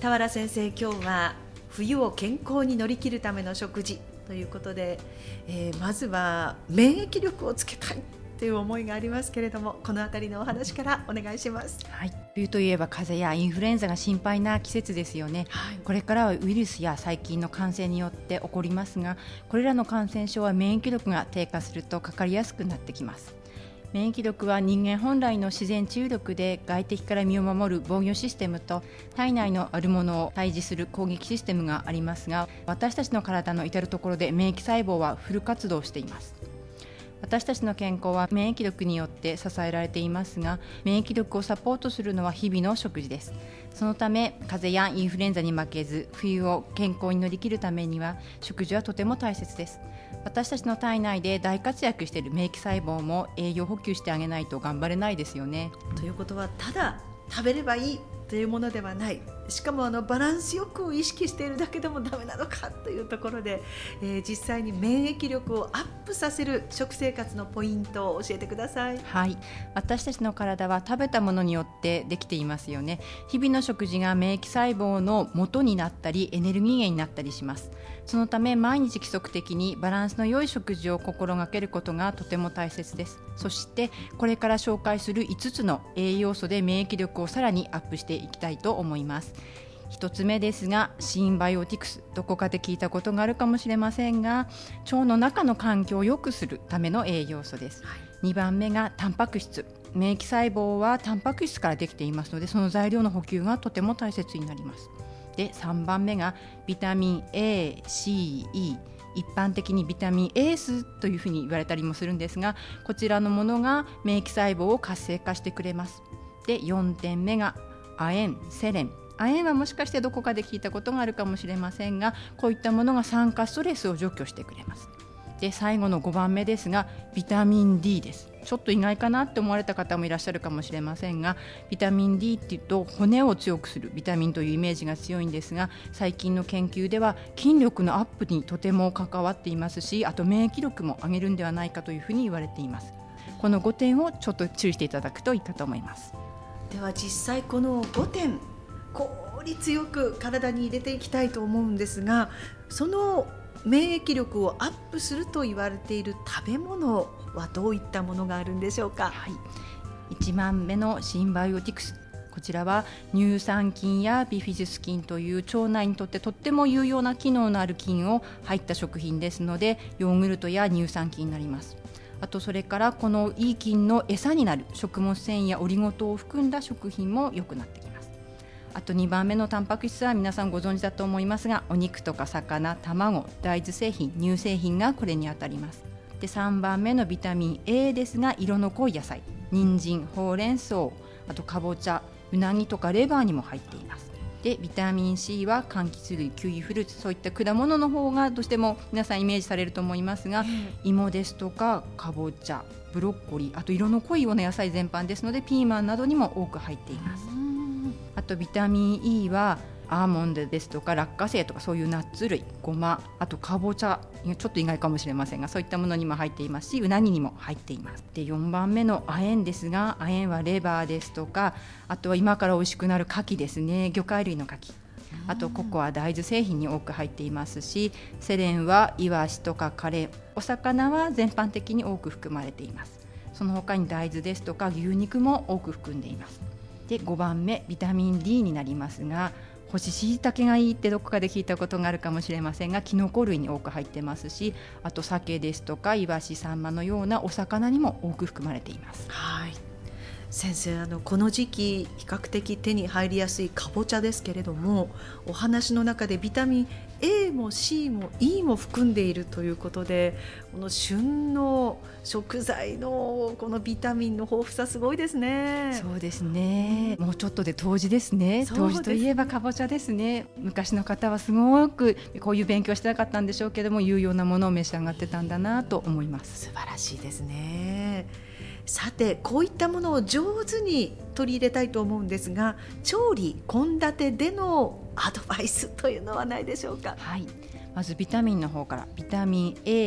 田原先生、今日は冬を健康に乗り切るための食事ということで、まずは免疫力をつけたいという思いがありますけれども、このあたりのお話からお願いします。 はい、冬といえば風邪やインフルエンザが心配な季節ですよね、はい、これからはウイルスや細菌の感染によって起こりますが、これらの感染症は免疫力が低下するとかかりやすくなってきます。免疫力は人間本来の自然治癒力で外敵から身を守る防御システムと体内のあるものを退治する攻撃システムがありますが、私たちの体の至るところで免疫細胞はフル活動しています。私たちの健康は免疫力によって支えられていますが、免疫力をサポートするのは日々の食事です。そのため風邪やインフルエンザに負けず冬を健康に乗り切るためには食事はとても大切です。私たちの体内で大活躍している免疫細胞も栄養補給してあげないと頑張れないですよね。 ということは、ただ食べればいいというものではない、しかもバランスよく意識しているだけでもダメなのかというところで、実際に免疫力をアップさせる食生活のポイントを教えてください。 はい、私たちの体は食べたものによってできていますよね。日々の食事が免疫細胞の元になったりエネルギー源になったりします。そのため毎日規則的にバランスの良い食事を心がけることがとても大切です。そしてこれから紹介する5つの栄養素で免疫力をさらにアップしていきたいと思います。1つ目ですが、シンバイオティクス、どこかで聞いたことがあるかもしれませんが、腸の中の環境を良くするための栄養素です。はい、2番目がタンパク質。免疫細胞はタンパク質からできていますので、その材料の補給がとても大切になります。で、3番目がビタミン A、C、E、一般的にビタミン エースというふうに言われたりもするんですが、こちらのものが免疫細胞を活性化してくれます。で、4点目が亜鉛、セレン。亜鉛はもしかしてどこかで聞いたことがあるかもしれませんが、こういったものが酸化ストレスを除去してくれます。で、最後の5番目ですがビタミン D です。ちょっと意外かなって思われた方もいらっしゃるかもしれませんが、ビタミン D っていうと骨を強くするビタミンというイメージが強いんですが、最近の研究では筋力のアップにとても関わっていますし、あと免疫力も上げるんではないかというふうに言われています。この5点をちょっと注意していただくといいかと思います。 では実際この5点効率よく体に入れていきたいと思うんですが、その免疫力をアップすると言われている食べ物はどういったものがあるんでしょうか。 はい、1番目のシンバイオティクス、こちらは乳酸菌やビフィズス菌という腸内にとってとっても有用な機能のある菌を入った食品ですので、ヨーグルトや乳酸菌になります。あとそれからこのいい菌の餌になる食物繊維やオリゴ糖を含んだ食品も良くなってきます。あと2番目のタンパク質は皆さんご存知だと思いますが、お肉とか魚、卵、大豆製品、乳製品がこれにあたります。で、3番目のビタミン A ですが、色の濃い野菜、人参、ほうれん草、あとかぼちゃ、うなぎとかレバーにも入っています。で、ビタミン C は柑橘類、キウイフルーツ、そういった果物の方がどうしても皆さんイメージされると思いますが、芋ですとかかぼちゃ、ブロッコリー、あと色の濃いような野菜全般ですので、ピーマンなどにも多く入っています。あとビタミン E はアーモンドですとか落花生とかそういうナッツ類、ごま、あとかぼちゃ、ちょっと意外かもしれませんが、そういったものにも入っていますし、うなぎにも入っています。で、4番目の亜鉛ですが、亜鉛はレバーですとか、あとは今から美味しくなる牡蠣ですね、魚介類の牡蠣、あとココア、大豆製品に多く入っていますし、セレンはイワシとかカレー、お魚は全般的に多く含まれています。その他に大豆ですとか牛肉も多く含んでいます。で、5番目ビタミン D になりますが、干し椎茸がいいってどこかで聞いたことがあるかもしれませんが、キノコ類に多く入ってますし、あと鮭ですとかイワシ、サンマのようなお魚にも多く含まれています。 はい、先生、この時期比較的手に入りやすいかぼちゃですけれども、お話の中でビタミン A も C も E も含んでいるということで、この旬の食材のこのビタミンの豊富さすごいですね。 そうですね、もうちょっとで冬至ですね。冬至といえばかぼちゃですね。昔の方はすごくこういう勉強してなかったんでしょうけども、有用なものを召し上がってたんだなと思います。 素晴らしいですね。さて、こういったものを上手に取り入れたいと思うんですが、調理献立でのアドバイスというのはないでしょうか。 はい、まずビタミンの方から、ビタミン A、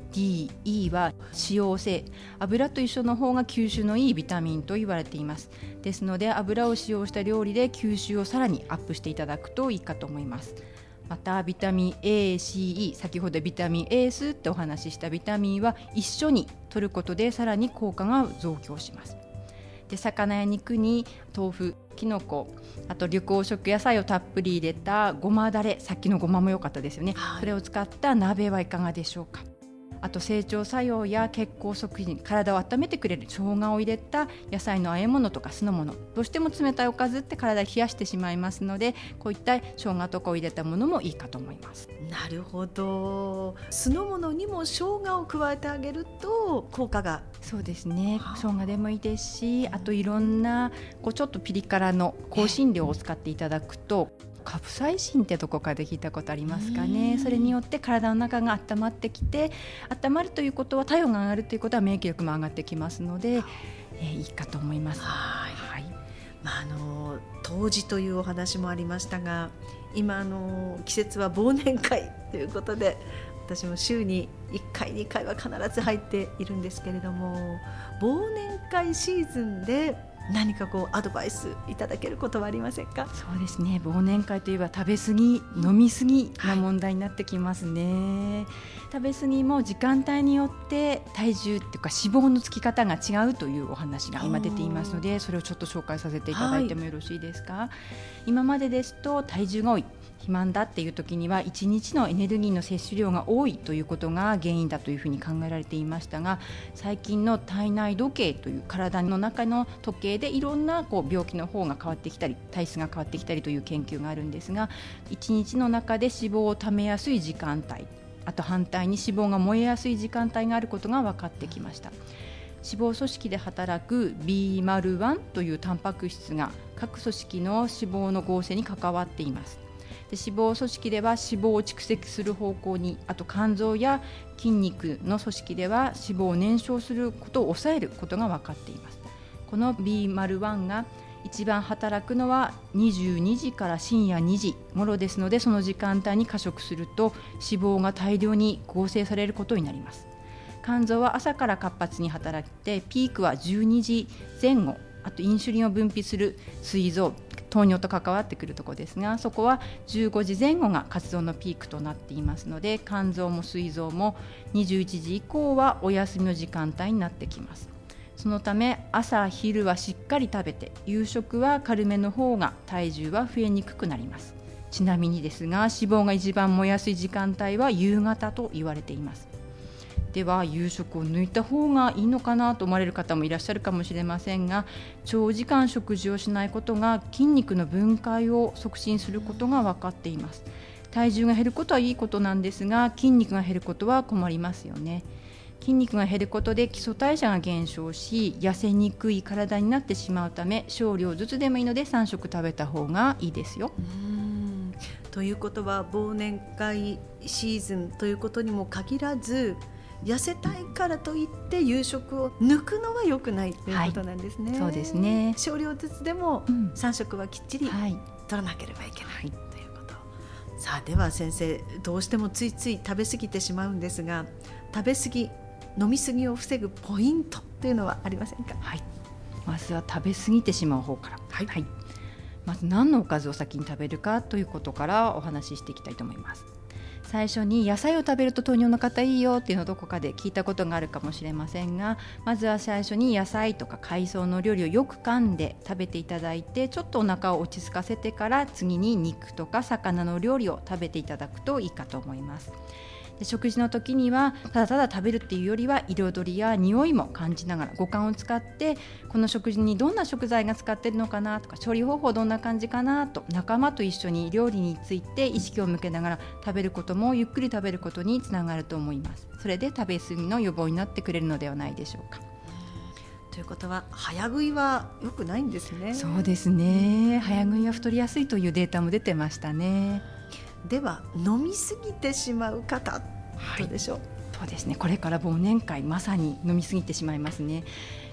D、E は脂溶性、油と一緒の方が吸収のいいビタミンと言われています。ですので油を使用した料理で吸収をさらにアップしていただくといいかと思います。またビタミン A、C、E、先ほどビタミン A スってお話ししたビタミンは一緒に摂ることでさらに効果が増強します。で魚や肉に豆腐、きのこ、あと緑黄色野菜をたっぷり入れたごまだれ、さっきのごまも良かったですよね、それを使った鍋はいかがでしょうか。あと整腸作用や血行促進、体を温めてくれる生姜を入れた野菜の和え物とか酢の物、どうしても冷たいおかずって体を冷やしてしまいますので、こういった生姜とかを入れたものもいいかと思います。 なるほど。酢の物にも生姜を加えてあげると効果が。 そうですね、生姜でもいいですし、あといろんなちょっとピリ辛の香辛料を使っていただくと、カプサイシンってどこかで聞いたことありますかね。それによって体の中が温まってきて、温まるということは体温が上がるということは免疫力も上がってきますので、いいかと思います。 はい、冬至というお話もありましたが、今季節は忘年会ということで、私も週に1回2回は必ず入っているんですけれども、忘年会シーズンで何かアドバイスいただけることはありませんか？ そうですね、忘年会といえば食べ過ぎ、飲み過ぎの問題になってきますね。食べ過ぎも時間帯によって体重っていうか脂肪のつき方が違うというお話が今出ていますので、それをちょっと紹介させていただいてもよろしいですか？今までですと体重が多い、肥満だっていう時には1日のエネルギーの摂取量が多いということが原因だというふうに考えられていましたが、最近の体内時計という体の中の時計でいろんな病気の方が変わってきたり体質が変わってきたりという研究があるんですが、1日の中で脂肪をためやすい時間帯、あと反対に脂肪が燃えやすい時間帯があることが分かってきました。脂肪組織で働く B○1 というタンパク質が各組織の脂肪の合成に関わっています。で脂肪組織では脂肪を蓄積する方向に、あと肝臓や筋肉の組織では脂肪を燃焼することを抑えることが分かっています。この B○1 が一番働くのは22時から深夜2時頃ですので、その時間帯に過食すると脂肪が大量に合成されることになります。肝臓は朝から活発に働いて、ピークは12時前後、あとインシュリンを分泌する膵臓、糖尿と関わってくるところですが、そこは15時前後が活動のピークとなっていますので、肝臓も膵臓も21時以降はお休みの時間帯になってきます。そのため朝昼はしっかり食べて、夕食は軽めの方が体重は増えにくくなります。ちなみにですが、脂肪が一番燃えやすい時間帯は夕方と言われています。では夕食を抜いた方がいいのかなと思われる方もいらっしゃるかもしれませんが、長時間食事をしないことが筋肉の分解を促進することが分かっています。体重が減ることはいいことなんですが、筋肉が減ることは困りますよね。筋肉が減ることで基礎代謝が減少し、痩せにくい体になってしまうため、少量ずつでもいいので3食食べた方がいいですよ。 ということは忘年会シーズンということにも限らず、痩せたいからといって夕食を抜くのは良くないということなんですね。 そうですね。 少量ずつでも3食はきっちり取らなければいけない、ということ。さあ、では先生、どうしてもついつい食べ過ぎてしまうんですが、食べ過ぎ、飲み過ぎを防ぐポイントというのはありませんか？ まずは食べ過ぎてしまう方から、まず何のおかずを先に食べるかということからお話ししていきたいと思います。最初に野菜を食べると糖尿の方いいよっていうのをどこかで聞いたことがあるかもしれませんが、まずは最初に野菜とか海藻の料理をよく噛んで食べていただいて、ちょっとお腹を落ち着かせてから次に肉とか魚の料理を食べていただくといいかと思います。で食事の時にはただただ食べるっていうよりは、彩りや匂いも感じながら五感を使って、この食事にどんな食材が使っているのかなとか、調理方法どんな感じかなと、仲間と一緒に料理について意識を向けながら食べることもゆっくり食べることにつながると思います。それで食べ過ぎの予防になってくれるのではないでしょうか。 ということは早食いは良くないんですね。 そうですね、早食いは太りやすいというデータも出てましたね。 では飲み過ぎてしまう方、どうでしょう？ そうですね、これから忘年会まさに飲み過ぎてしまいますね。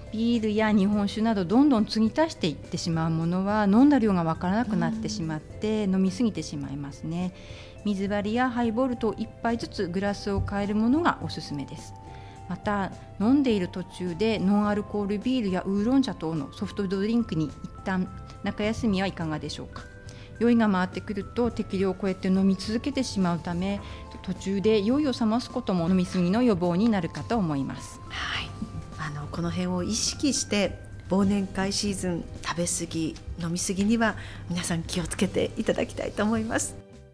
ビールや日本酒などどんどん継ぎ足していってしまうものは飲んだ量がわからなくなってしまって飲みすぎてしまいますね。水割りやハイボールと1杯ずつグラスを変えるものがおすすめです。また飲んでいる途中でノンアルコールビールやウーロン茶等のソフトドリンクに一旦中休みはいかがでしょうか。酔いが回ってくると適量を超えて飲み続けてしまうため、途中で酔いを覚ますことも飲み過ぎの予防になるかと思います。 はい、この辺を意識して忘年会シーズン食べ過ぎ飲み過ぎには皆さん気をつけていただきたいと思います。